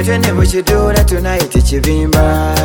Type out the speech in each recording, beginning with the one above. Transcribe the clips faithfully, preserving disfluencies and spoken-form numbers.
twende mukiduula tonight kibimba.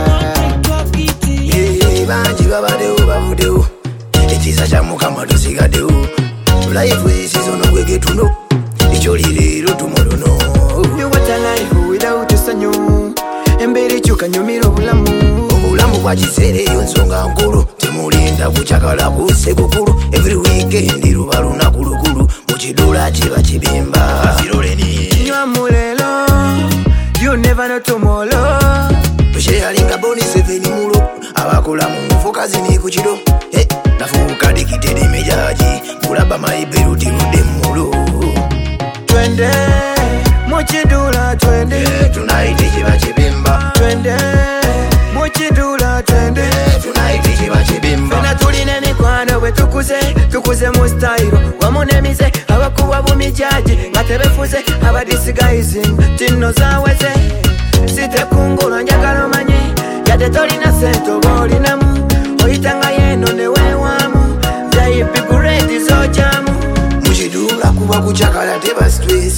Banji babadewo bavudewo ekisa kya mukama tusigaddewo life esizono gwegetuno ekyoli leero tumolono. You want a life without essanyu embeera ekyuka nyumira obulamu. Obulamu bwa kiseera eyo nsonga nkulu temulinda kukyakala kuse kukulu every weekend luba lunaku lukulu mukiduula kiba kibimba. Nywa mulelo you never know tomorrow. Tusheyalinga boni seven mulo abakola mu mufoka zini ku kiro nafuuka dikiteri mejaji mulaba mayiberuti budde mulo. Twende mukiduula twende tonight kiba kibimba. twende mukiduula twende tonight kiba kibimba. fena tulina emikwano bwe tukuze tukuze mu style wamu n'emize abakuba bumijaji nga tebefuze abadisguising tino zaweze sitekungulwa njagala omanye yadde tolina sente oba olinamu oyitanga yeno neweewaamu dayipiguredi zojamu mukiduula kuba kukyakala teba stress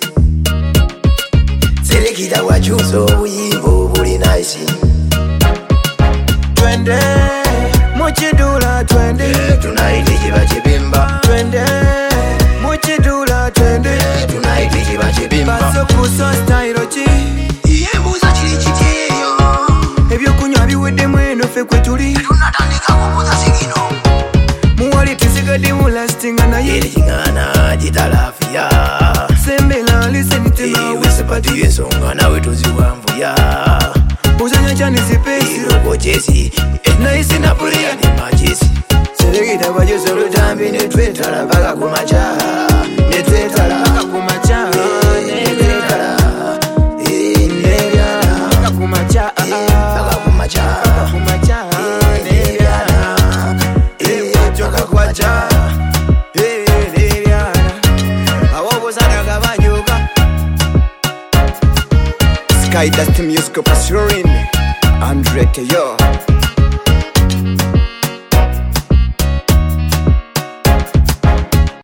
serekita wakyusa obuyimba obuli nice. twende mukiduula twende tonight kiba kibimba. twende mukiduula twende tonight kiba kibimba. basokuso style ki yembuuza kiri kityeyo ebyokunywa biweddemu eno ffe kwe tuli tunatandika kubuuza sigino muwali tusigadde mu lastinga naye erikigana gitalafiya sembera lisenitema wesepati y'ensonga nawe tuziwanvuya uzanya cyane zipesi iroko jesi naisi na puleya ne majesi serekita bajusa olutambi netwetala mpaka kumaca netwetala mpaka kumaca netwetala mpaka kumaca mpaka kumaca kumaca toka kwaca Sky Dust Music Passion Andre Teyo